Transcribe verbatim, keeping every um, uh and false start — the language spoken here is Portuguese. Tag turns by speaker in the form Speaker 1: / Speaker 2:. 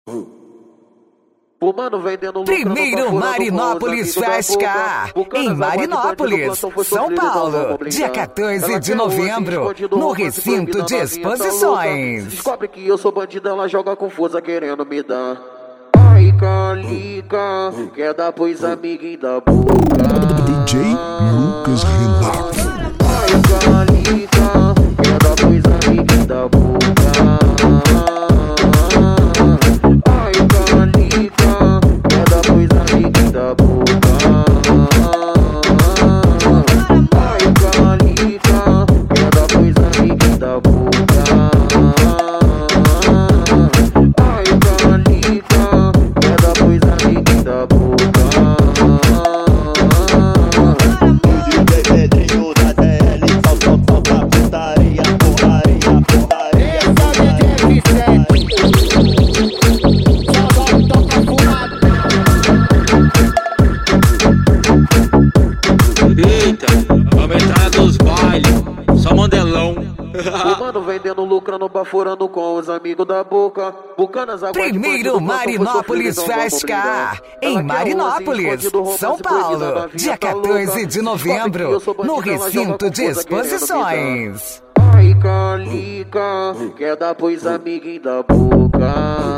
Speaker 1: O mano vendendo
Speaker 2: Primeiro Marinópolis Festa, em Marinópolis, São Paulo, dia quatorze de novembro, no recinto de exposições.
Speaker 1: Descobre que eu sou bandido, ela joga com força querendo me dar. Ai, Calica, quer dar pois amiguinho da boca.
Speaker 3: D J Lucas Renato.
Speaker 1: Ai, Calica, quer dar pois amiguinho da boca. Ai, Calica, quer dar pois amiguinho da boca. Ai, Calica, quer dar pois amiguinho da boca. Ai, Calica, quer dar pois amiguinho da boca.
Speaker 4: Eita, vamos entrar nos bailes, só modelão.
Speaker 1: O mano vendendo, lucrando, baforando com os amigos da boca. Bucanas,
Speaker 2: Primeiro Marinópolis Festa, em Marinópolis, São Paulo, dia quatorze de novembro, no recinto de exposições.
Speaker 1: Ai, Calica, quer dar pois amiguinho da boca.